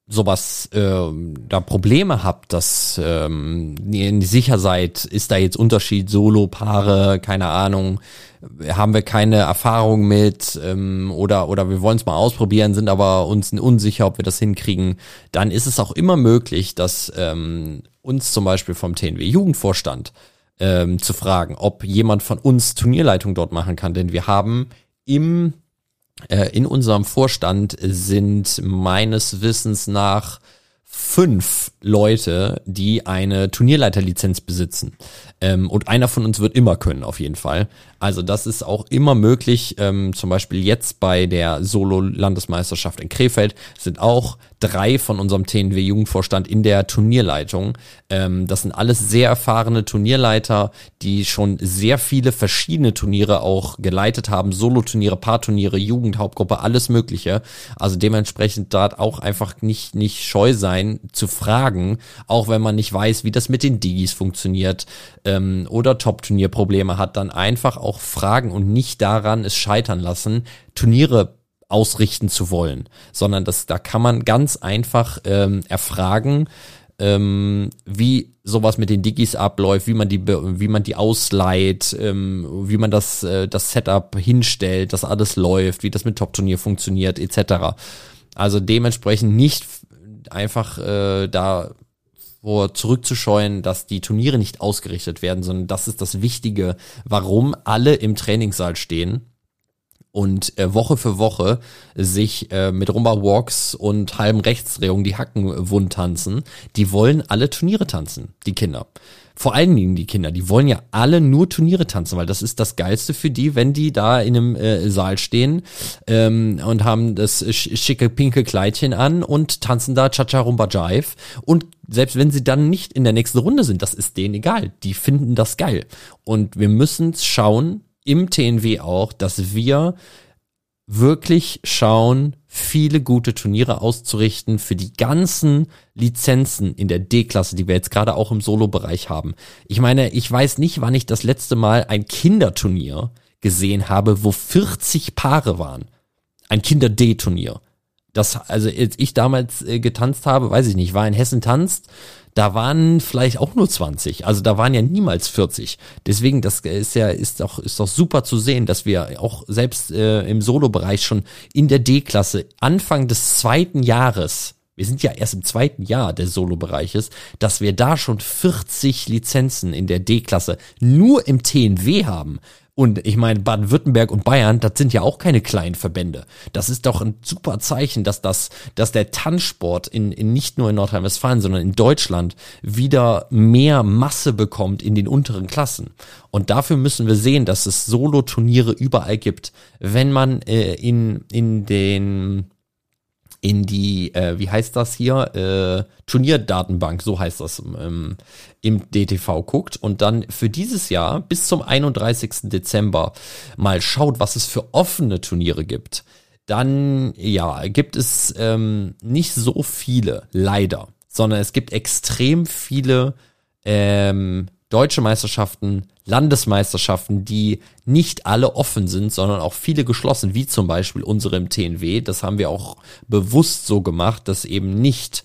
sowas da Probleme habt, dass ihr nicht sicher seid, ist da jetzt Unterschied, Solo-Paare, keine Ahnung, haben wir keine Erfahrung mit oder wir wollen es mal ausprobieren, sind aber uns unsicher, ob wir das hinkriegen, dann ist es auch immer möglich, dass uns zum Beispiel vom TNW-Jugendvorstand zu fragen, ob jemand von uns Turnierleitung dort machen kann, denn wir haben in unserem Vorstand sind meines Wissens nach 5 Leute, die eine Turnierleiterlizenz besitzen. Und einer von uns wird immer können, auf jeden Fall. Also das ist auch immer möglich. Zum Beispiel jetzt bei der Solo-Landesmeisterschaft in Krefeld sind auch 3 von unserem TNW-Jugendvorstand in der Turnierleitung. Das sind alles sehr erfahrene Turnierleiter, die schon sehr viele verschiedene Turniere auch geleitet haben. Solo-Turniere, Paarturniere, Jugendhauptgruppe, alles Mögliche. Also dementsprechend dort auch einfach nicht scheu sein zu fragen, auch wenn man nicht weiß, wie das mit den Digis funktioniert oder Top-Turnierprobleme hat, dann einfach auch fragen und nicht daran es scheitern lassen, Turniere ausrichten zu wollen, sondern da kann man ganz einfach erfragen, wie sowas mit den Digis abläuft, wie man die ausleiht, wie man das Setup hinstellt, dass alles läuft, wie das mit Top-Turnier funktioniert, etc. Also dementsprechend nicht einfach zurückzuscheuen, dass die Turniere nicht ausgerichtet werden, sondern das ist das Wichtige, warum alle im Trainingssaal stehen und Woche für Woche sich mit Rumba-Walks und halben Rechtsdrehungen die Hacken wund tanzen. Die wollen alle Turniere tanzen, die Kinder. Vor allen Dingen die Kinder, die wollen ja alle nur Turniere tanzen, weil das ist das Geilste für die, wenn die da in einem Saal stehen und haben das schicke pinke Kleidchen an und tanzen da Cha-Cha-Rumba-Jive. Und selbst wenn sie dann nicht in der nächsten Runde sind, das ist denen egal. Die finden das geil. Und wir müssen schauen, im TNW auch, dass wir wirklich schauen, viele gute Turniere auszurichten für die ganzen Lizenzen in der D-Klasse, die wir jetzt gerade auch im Solo-Bereich haben. Ich meine, ich weiß nicht, wann ich das letzte Mal ein Kinderturnier gesehen habe, wo 40 Paare waren. Ein Kinder-D-Turnier. Also als ich damals getanzt habe, weiß ich nicht, war in Hessen tanzt, da waren vielleicht auch nur 20, also da waren ja niemals 40. Deswegen, das ist doch super zu sehen, dass wir auch selbst im Solo-Bereich schon in der D-Klasse Anfang des 2. Jahres, wir sind ja erst im 2. Jahr des Solo-Bereiches, dass wir da schon 40 Lizenzen in der D-Klasse nur im TNW haben. Und ich meine, Baden-Württemberg und Bayern, das sind ja auch keine kleinen Verbände. Das ist doch ein super Zeichen, dass der Tanzsport nicht nur in Nordrhein-Westfalen, sondern in Deutschland wieder mehr Masse bekommt in den unteren Klassen. Und dafür müssen wir sehen, dass es Solo-Turniere überall gibt. Wenn man in die, wie heißt das hier, Turnierdatenbank, so heißt das im DTV guckt und dann für dieses Jahr bis zum 31. Dezember mal schaut, was es für offene Turniere gibt, dann ja, gibt es nicht so viele, leider, sondern es gibt extrem viele deutsche Meisterschaften, Landesmeisterschaften, die nicht alle offen sind, sondern auch viele geschlossen, wie zum Beispiel unsere im TNW. Das haben wir auch bewusst so gemacht, dass eben nicht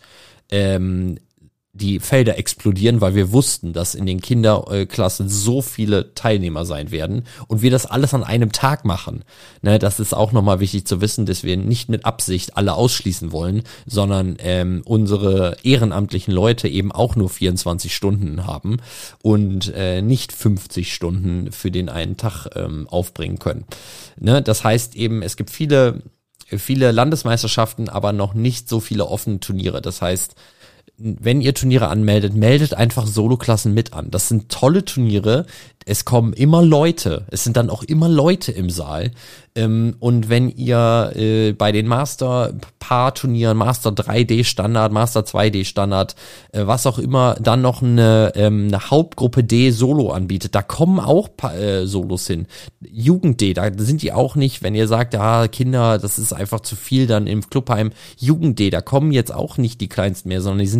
die Felder explodieren, weil wir wussten, dass in den Kinderklassen so viele Teilnehmer sein werden und wir das alles an einem Tag machen. Ne, das ist auch nochmal wichtig zu wissen, dass wir nicht mit Absicht alle ausschließen wollen, sondern unsere ehrenamtlichen Leute eben auch nur 24 Stunden haben und nicht 50 Stunden für den einen Tag aufbringen können. Ne, das heißt eben, es gibt viele Landesmeisterschaften, aber noch nicht so viele offene Turniere. Das heißt, wenn ihr Turniere anmeldet, meldet einfach Solo-Klassen mit an. Das sind tolle Turniere. Es kommen immer Leute. Es sind dann auch immer Leute im Saal. Und wenn ihr bei den Master-Paar-Turnieren, Master 3D Standard, Master 2D Standard, was auch immer, dann noch eine Hauptgruppe D Solo anbietet, da kommen auch Solos hin. Jugend D, da sind die auch nicht, wenn ihr sagt, ja, Kinder, das ist einfach zu viel dann im Clubheim. Jugend D, da kommen jetzt auch nicht die Kleinsten mehr, sondern die sind ja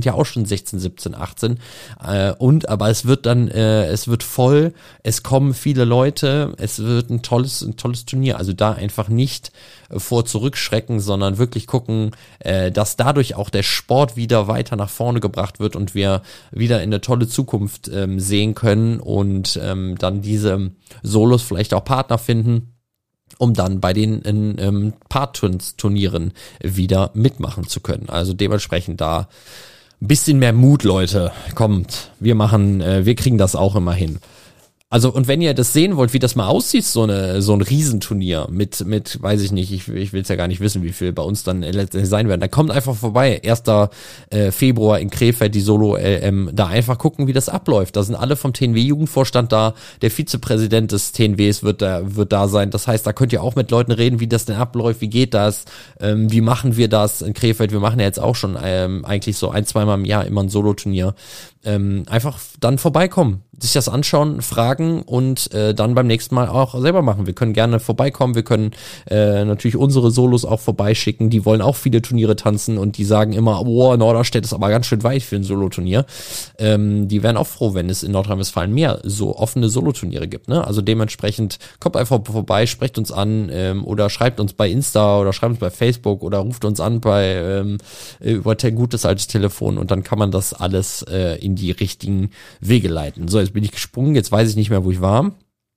ja auch schon 16, 17, 18. Aber es wird voll, es kommen viele Leute, es wird ein tolles Turnier. Also da einfach nicht vor zurückschrecken, sondern wirklich gucken, dass dadurch auch der Sport wieder weiter nach vorne gebracht wird und wir wieder in eine tolle Zukunft sehen können und dann diese Solos vielleicht auch Partner finden, um dann bei den Part-Turnieren wieder mitmachen zu können. Also dementsprechend da ein bisschen mehr Mut, Leute. Kommt, wir kriegen das auch immer hin. Also, und wenn ihr das sehen wollt, wie das mal aussieht, so ein Riesenturnier mit, weiß ich nicht, ich will es ja gar nicht wissen, wie viel bei uns dann letztendlich sein werden, dann kommt einfach vorbei, 1. Februar in Krefeld, die Solo-LM, da einfach gucken, wie das abläuft. Da sind alle vom TNW-Jugendvorstand da, der Vizepräsident des TNWs wird da sein, das heißt, da könnt ihr auch mit Leuten reden, wie das denn abläuft, wie geht das, wie machen wir das in Krefeld, wir machen ja jetzt auch schon eigentlich so 1-2 Mal im Jahr immer ein Solo-Turnier. Einfach dann vorbeikommen, sich das anschauen, fragen und dann beim nächsten Mal auch selber machen. Wir können gerne vorbeikommen, wir können natürlich unsere Solos auch vorbeischicken, die wollen auch viele Turniere tanzen und die sagen immer, oh, Norderstedt ist aber ganz schön weit für ein Soloturnier. Die wären auch froh, wenn es in Nordrhein-Westfalen mehr so offene Soloturniere gibt, ne? Also dementsprechend kommt einfach vorbei, sprecht uns an oder schreibt uns bei Insta oder schreibt uns bei Facebook oder ruft uns an über gutes altes Telefon und dann kann man das alles in die richtigen Wege leiten. So, jetzt bin ich gesprungen, jetzt weiß ich nicht mehr, wo ich war.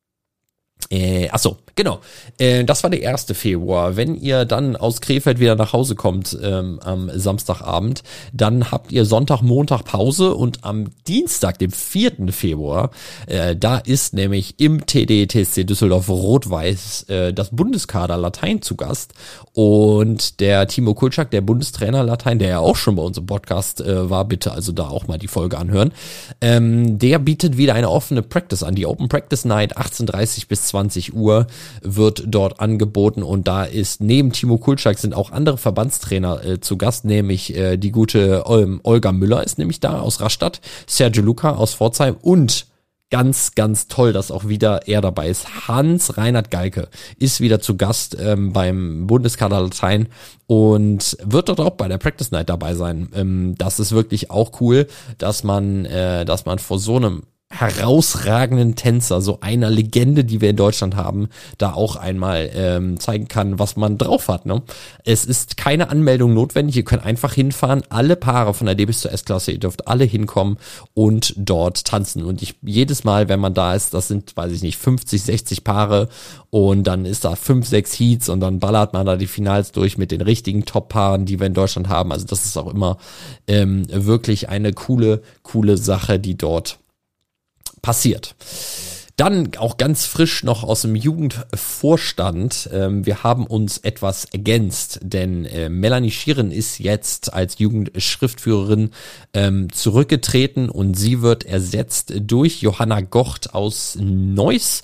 Achso, genau. Das war der 1. Februar. Wenn ihr dann aus Krefeld wieder nach Hause kommt am Samstagabend, dann habt ihr Sonntag, Montag Pause und am Dienstag, dem 4. Februar, da ist nämlich im TDTSC Düsseldorf Rot-Weiß das Bundeskader Latein zu Gast und der Timo Kulczak, der Bundestrainer Latein, der ja auch schon bei uns im Podcast war, bitte also da auch mal die Folge anhören, der bietet wieder eine offene Practice an, die Open Practice Night 18:30 bis 20 Uhr wird dort angeboten und da ist neben Timo Kulczak sind auch andere Verbandstrainer zu Gast, nämlich die gute Olga Müller ist nämlich da aus Rastatt, Sergio Luca aus Pforzheim und ganz, ganz toll, dass auch wieder er dabei ist. Hans-Reinhard Galke ist wieder zu Gast beim Bundeskader Latein und wird dort auch bei der Practice Night dabei sein. Das ist wirklich auch cool, dass man vor so einem herausragenden Tänzer, so einer Legende, die wir in Deutschland haben, da auch einmal zeigen kann, was man drauf hat. Ne? Es ist keine Anmeldung notwendig, ihr könnt einfach hinfahren, alle Paare von der D bis zur S-Klasse, ihr dürft alle hinkommen und dort tanzen. Und jedes Mal, wenn man da ist, das sind, weiß ich nicht, 50, 60 Paare und dann ist da 5, 6 Heats und dann ballert man da die Finals durch mit den richtigen Top-Paaren, die wir in Deutschland haben. Also das ist auch immer wirklich eine coole Sache, die dort passiert. Dann auch ganz frisch noch aus dem Jugendvorstand. Wir haben uns etwas ergänzt, denn Melanie Schieren ist jetzt als Jugendschriftführerin zurückgetreten und sie wird ersetzt durch Johanna Gocht aus Neuss.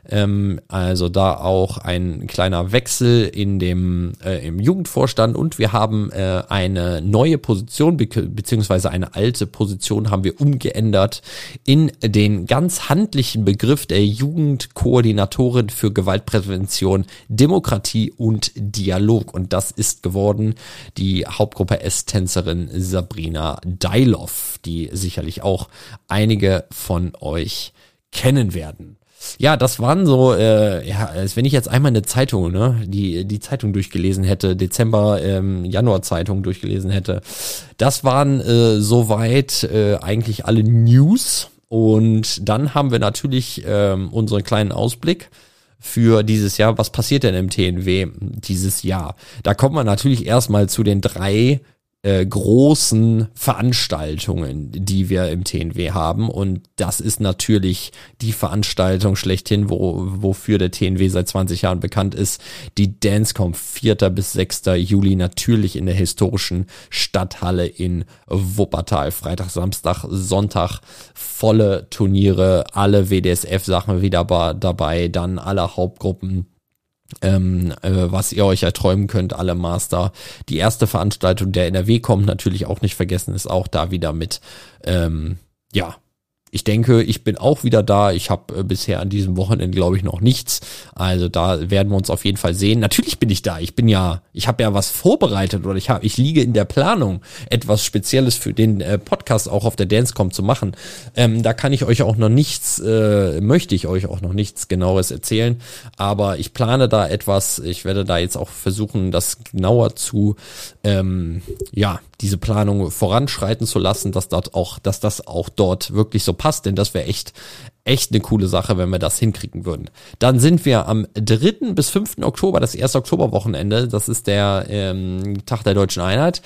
Also da auch ein kleiner Wechsel im Jugendvorstand und wir haben eine neue Position beziehungsweise eine alte Position haben wir umgeändert in den ganz handlichen Begriff der Jugendkoordinatorin für Gewaltprävention, Demokratie und Dialog und das ist geworden die Hauptgruppe S-Tänzerin Sabrina Deilov, die sicherlich auch einige von euch kennen werden. Ja, das waren so, als wenn ich jetzt einmal eine Zeitung, ne, die Zeitung durchgelesen hätte, Dezember, Januar-Zeitung durchgelesen hätte. Das waren soweit eigentlich alle News. Und dann haben wir natürlich unseren kleinen Ausblick für dieses Jahr. Was passiert denn im TNW dieses Jahr? Da kommt man natürlich erstmal zu den 3 großen Veranstaltungen, die wir im TNW haben und das ist natürlich die Veranstaltung schlechthin, wofür der TNW seit 20 Jahren bekannt ist, die Dancecom 4. bis 6. Juli natürlich in der historischen Stadthalle in Wuppertal, Freitag, Samstag, Sonntag, volle Turniere, alle WDSF-Sachen wieder dabei, dann alle Hauptgruppen, was ihr euch erträumen könnt, alle Master. Die erste Veranstaltung der NRW kommt natürlich auch nicht vergessen, ist auch da wieder mit, ich denke, ich bin auch wieder da. Ich habe bisher an diesem Wochenende, glaube ich, noch nichts. Also da werden wir uns auf jeden Fall sehen. Natürlich bin ich da. Ich habe ja was vorbereitet oder ich liege in der Planung, etwas Spezielles für den Podcast auch auf der Dancecom zu machen. Da kann ich euch auch noch nichts, möchte ich euch auch noch nichts Genaues erzählen. Aber ich plane da etwas. Ich werde da jetzt auch versuchen, das genauer zu, diese Planung voranschreiten zu lassen, dass das auch dort wirklich so passt, denn das wäre echt eine coole Sache, wenn wir das hinkriegen würden. Dann sind wir am 3. bis 5. Oktober, das erste Oktoberwochenende, das ist der Tag der Deutschen Einheit.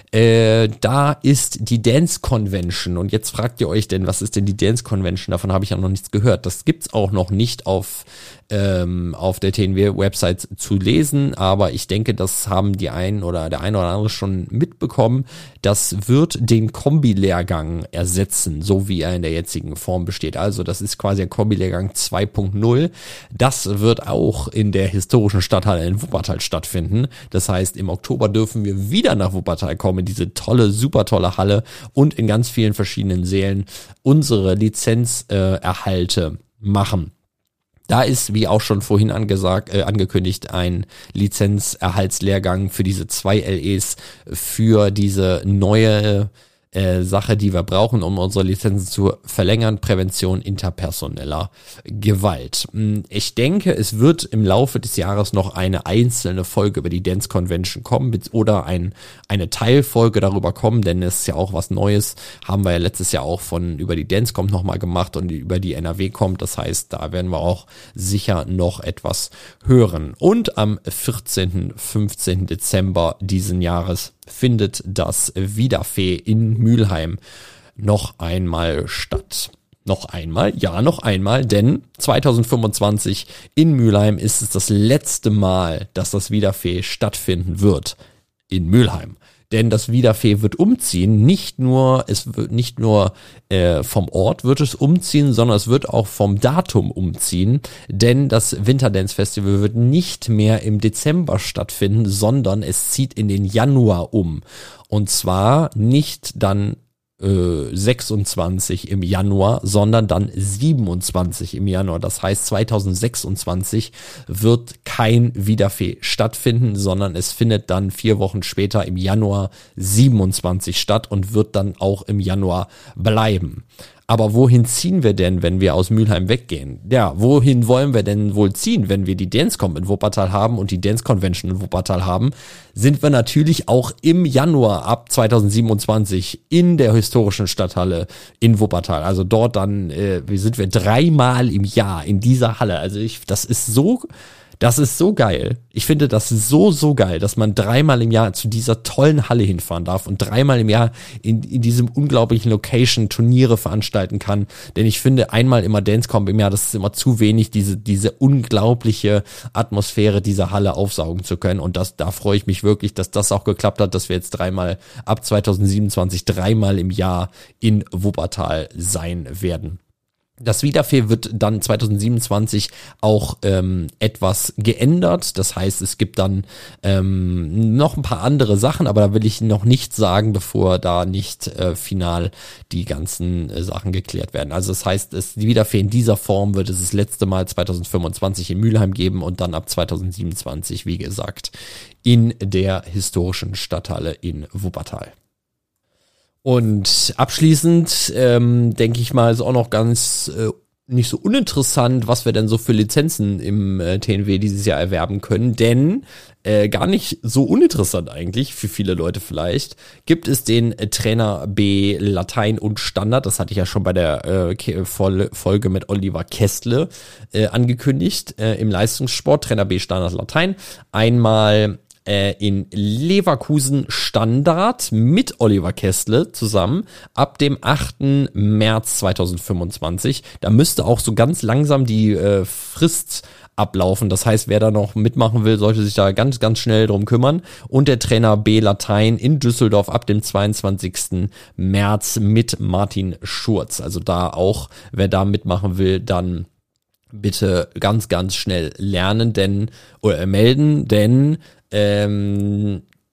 Da ist die Dance Convention und jetzt fragt ihr euch denn, was ist denn die Dance Convention? Davon habe ich ja noch nichts gehört. Das gibt's auch noch nicht auf der TNW-Website zu lesen, aber ich denke, das haben der ein oder andere schon mitbekommen. Das wird den Kombi-Lehrgang ersetzen, so wie er in der jetzigen Form besteht. Also das ist quasi ein Kombi-Lehrgang 2.0. Das wird auch in der historischen Stadthalle in Wuppertal stattfinden. Das heißt, im Oktober dürfen wir wieder nach Wuppertal kommen, in diese super tolle Halle und in ganz vielen verschiedenen Sälen unsere Lizenzerhalte machen. Da ist, wie auch schon vorhin angekündigt, ein Lizenzerhaltslehrgang für diese 2 LEs für diese neue Sache, die wir brauchen, um unsere Lizenzen zu verlängern, Prävention interpersoneller Gewalt. Ich denke, es wird im Laufe des Jahres noch eine einzelne Folge über die Dance Convention kommen oder eine Teilfolge darüber kommen, denn es ist ja auch was Neues, haben wir ja letztes Jahr auch über die Dancecom nochmal gemacht und über die NRW kommt, das heißt, da werden wir auch sicher noch etwas hören. Und am 14. 15. Dezember diesen Jahres findet das Wiederfee in Mülheim noch einmal statt. Noch einmal, denn 2025 in Mülheim ist es das letzte Mal, dass das Wiederfee stattfinden wird in Mülheim. Denn das Wiederfee wird umziehen, vom Ort wird es umziehen, sondern es wird auch vom Datum umziehen, denn das Winterdance Festival wird nicht mehr im Dezember stattfinden, sondern es zieht in den Januar um. Und zwar nicht dann 26 im Januar, sondern dann 27 im Januar. Das heißt, 2026 wird kein Wiederfee stattfinden, sondern es findet dann 4 Wochen später im Januar 27 statt und wird dann auch im Januar bleiben. Aber wohin ziehen wir denn, wenn wir aus Mülheim weggehen? Ja, wohin wollen wir denn wohl ziehen, wenn wir die Dancecom in Wuppertal haben und die Dance Convention in Wuppertal haben? Sind wir natürlich auch im Januar ab 2027 in der historischen Stadthalle in Wuppertal. Also dort dann, sind wir 3-mal im Jahr in dieser Halle. Also das ist so geil. Ich finde das so geil, dass man 3-mal im Jahr zu dieser tollen Halle hinfahren darf und 3-mal im Jahr in diesem unglaublichen Location Turniere veranstalten kann. Denn ich finde, einmal immer Dancecom im Jahr, das ist immer zu wenig, diese unglaubliche Atmosphäre dieser Halle aufsaugen zu können. Und da freue ich mich wirklich, dass das auch geklappt hat, dass wir jetzt ab 2027 3-mal im Jahr in Wuppertal sein werden. Das Wiederfee wird dann 2027 auch etwas geändert. Das heißt, es gibt dann noch ein paar andere Sachen, aber da will ich noch nichts sagen, bevor da nicht final die ganzen Sachen geklärt werden. Also das heißt, die Wiederfee in dieser Form wird es das letzte Mal 2025 in Mülheim geben und dann ab 2027, wie gesagt, in der historischen Stadthalle in Wuppertal. Und abschließend denke ich mal, ist auch noch ganz nicht so uninteressant, was wir denn so für Lizenzen im TNW dieses Jahr erwerben können, denn gar nicht so uninteressant eigentlich, für viele Leute vielleicht, gibt es den Trainer B Latein und Standard, das hatte ich ja schon bei der Folge mit Oliver Kestle angekündigt, im Leistungssport, Trainer B Standard Latein, einmal in Leverkusen Standard mit Oliver Kestle zusammen ab dem 8. März 2025. Da müsste auch so ganz langsam die Frist ablaufen. Das heißt, wer da noch mitmachen will, sollte sich da ganz, ganz schnell drum kümmern. Und der Trainer B Latein in Düsseldorf ab dem 22. März mit Martin Schurz. Also da auch, wer da mitmachen will, dann bitte ganz, ganz schnell melden, denn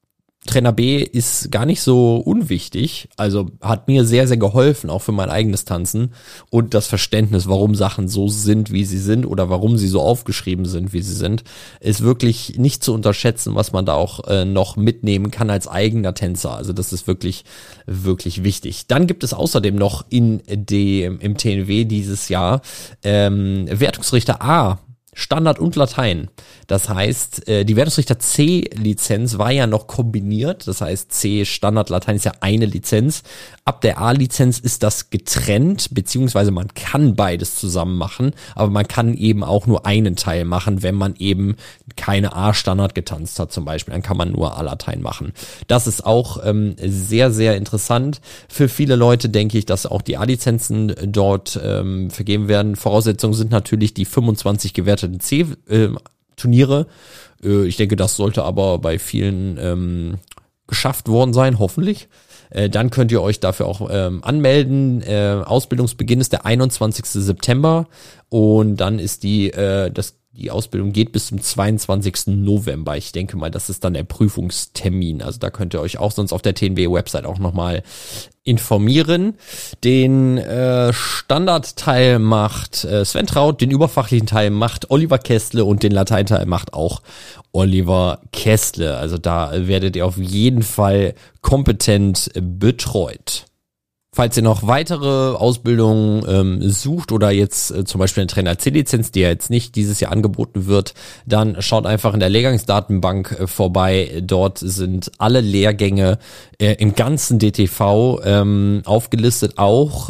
Trainer B ist gar nicht so unwichtig, also hat mir sehr, sehr geholfen, auch für mein eigenes Tanzen und das Verständnis, warum Sachen so sind, wie sie sind oder warum sie so aufgeschrieben sind, wie sie sind, ist wirklich nicht zu unterschätzen, was man da auch noch mitnehmen kann als eigener Tänzer. Also das ist wirklich, wirklich wichtig. Dann gibt es außerdem noch im TNW dieses Jahr Wertungsrichter A, Standard und Latein. Das heißt, die Wertungsrichter C-Lizenz war ja noch kombiniert. Das heißt, C Standard Latein ist ja eine Lizenz. Ab der A-Lizenz ist das getrennt, beziehungsweise man kann beides zusammen machen, aber man kann eben auch nur einen Teil machen, wenn man eben keine A-Standard getanzt hat zum Beispiel. Dann kann man nur A-Latein machen. Das ist auch sehr, sehr interessant. Für viele Leute denke ich, dass auch die A-Lizenzen dort vergeben werden. Voraussetzungen sind natürlich die 25 gewerteten C-Turniere. Ich denke, das sollte aber bei vielen geschafft worden sein, hoffentlich. Dann könnt ihr euch dafür auch anmelden. Ausbildungsbeginn ist der 21. September und dann ist die Ausbildung geht bis zum 22. November. Ich denke mal, das ist dann der Prüfungstermin. Also da könnt ihr euch auch sonst auf der TNW-Website auch nochmal informieren. Den Standardteil macht Sven Traut, den überfachlichen Teil macht Oliver Kästle und den Lateinteil macht auch Oliver Kästle. Also da werdet ihr auf jeden Fall kompetent betreut. Falls ihr noch weitere Ausbildungen sucht oder jetzt zum Beispiel eine Trainer C-Lizenz, die ja jetzt nicht dieses Jahr angeboten wird, dann schaut einfach in der Lehrgangsdatenbank vorbei. Dort sind alle Lehrgänge im ganzen DTV aufgelistet, auch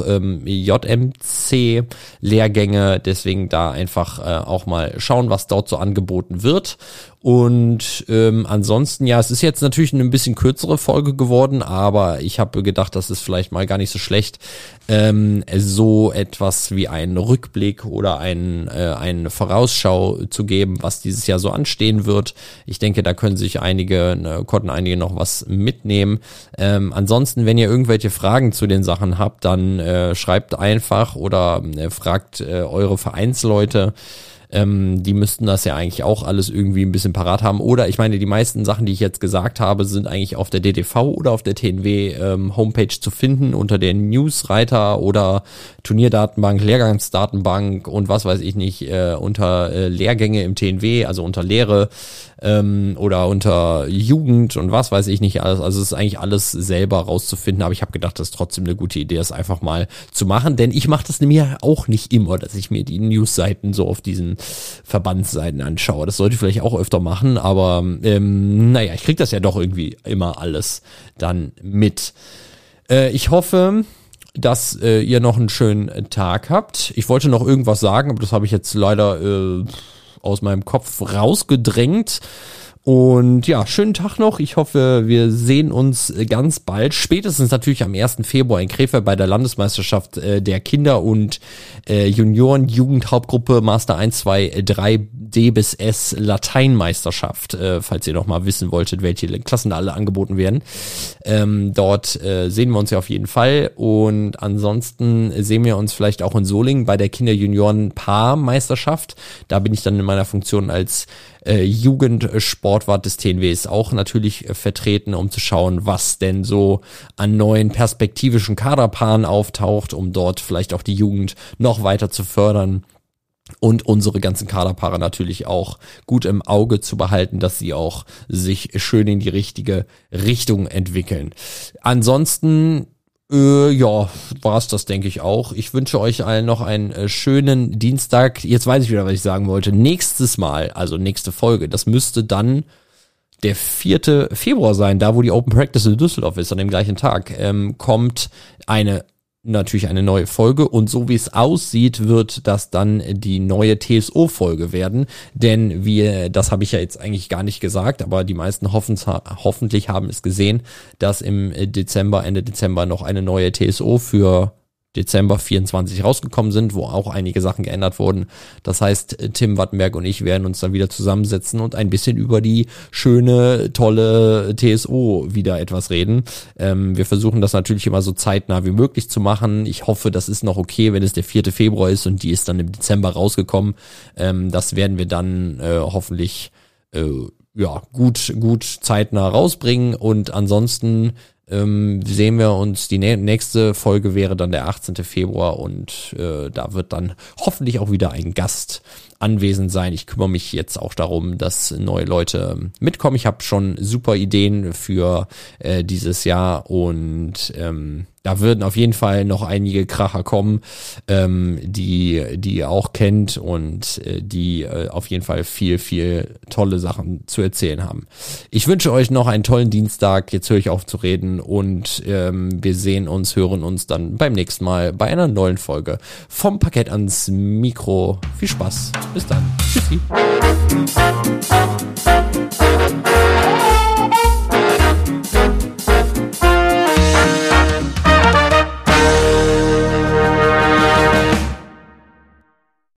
JMC-Lehrgänge. Deswegen da einfach auch mal schauen, was dort so angeboten wird. Und ansonsten, ja, es ist jetzt natürlich eine ein bisschen kürzere Folge geworden, aber ich habe gedacht, das ist vielleicht mal gar nicht so schlecht, so etwas wie einen Rückblick oder eine Vorausschau zu geben, was dieses Jahr so anstehen wird. Ich denke, da konnten einige noch was mitnehmen. Ansonsten, wenn ihr irgendwelche Fragen zu den Sachen habt, dann schreibt einfach oder fragt eure Vereinsleute. Die müssten das ja eigentlich auch alles irgendwie ein bisschen parat haben. Oder ich meine, die meisten Sachen, die ich jetzt gesagt habe, sind eigentlich auf der DTV oder auf der TNW Homepage zu finden unter den Newsreiter oder Turnierdatenbank, Lehrgangsdatenbank und was weiß ich nicht, unter Lehrgänge im TNW, also unter Lehre oder unter Jugend und was weiß ich nicht alles. Also es ist eigentlich alles selber rauszufinden, aber ich habe gedacht, das ist trotzdem eine gute Idee, das einfach mal zu machen, denn ich mache das nämlich auch nicht immer, dass ich mir die Newsseiten so auf diesen Verbandsseiten anschaue. Das sollte ich vielleicht auch öfter machen, aber naja, ich krieg das ja doch irgendwie immer alles dann mit. Ich hoffe, dass ihr noch einen schönen Tag habt. Ich wollte noch irgendwas sagen, aber das habe ich jetzt leider aus meinem Kopf rausgedrängt. Und ja, schönen Tag noch. Ich hoffe, wir sehen uns ganz bald. Spätestens natürlich am 1. Februar in Krefeld bei der Landesmeisterschaft der Kinder- und Junioren-Jugendhauptgruppe Master 1, 2, 3 D bis S Lateinmeisterschaft, falls ihr noch mal wissen wolltet, welche Klassen da alle angeboten werden. Dort sehen wir uns ja auf jeden Fall. Und ansonsten sehen wir uns vielleicht auch in Solingen bei der Kinder-Junioren-Paar-Meisterschaft. Da bin ich dann in meiner Funktion als Jugendsportwart des TNWs auch natürlich vertreten, um zu schauen, was denn so an neuen perspektivischen Kaderpaaren auftaucht, um dort vielleicht auch die Jugend noch weiter zu fördern und unsere ganzen Kaderpaare natürlich auch gut im Auge zu behalten, dass sie auch sich schön in die richtige Richtung entwickeln. Ansonsten ja, war's das, denke ich auch. Ich wünsche euch allen noch einen schönen Dienstag. Jetzt weiß ich wieder, was ich sagen wollte. Nächstes Mal, also nächste Folge, das müsste dann der 4. Februar sein, da wo die Open Practice in Düsseldorf ist, an dem gleichen Tag, kommt natürlich eine neue Folge und so wie es aussieht, wird das dann die neue TSO-Folge werden, denn das habe ich ja jetzt eigentlich gar nicht gesagt, aber die meisten hoffentlich haben es gesehen, dass Ende Dezember noch eine neue TSO für Dezember 24 rausgekommen sind, wo auch einige Sachen geändert wurden. Das heißt, Tim Wattenberg und ich werden uns dann wieder zusammensetzen und ein bisschen über die schöne, tolle TSO wieder etwas reden. Wir versuchen das natürlich immer so zeitnah wie möglich zu machen. Ich hoffe, das ist noch okay, wenn es der 4. Februar ist und die ist dann im Dezember rausgekommen. Das werden wir dann hoffentlich gut zeitnah rausbringen. Und ansonsten sehen wir uns, die nächste Folge wäre dann der 18. Februar und da wird dann hoffentlich auch wieder ein Gast anwesend sein. Ich kümmere mich jetzt auch darum, dass neue Leute mitkommen. Ich habe schon super Ideen für dieses Jahr und da würden auf jeden Fall noch einige Kracher kommen, die ihr auch kennt und die auf jeden Fall viel tolle Sachen zu erzählen haben. Ich wünsche euch noch einen tollen Dienstag. Jetzt höre ich auf zu reden und wir hören uns dann beim nächsten Mal bei einer neuen Folge vom Parkett ans Mikro. Viel Spaß. Bis dann. Tschüssi.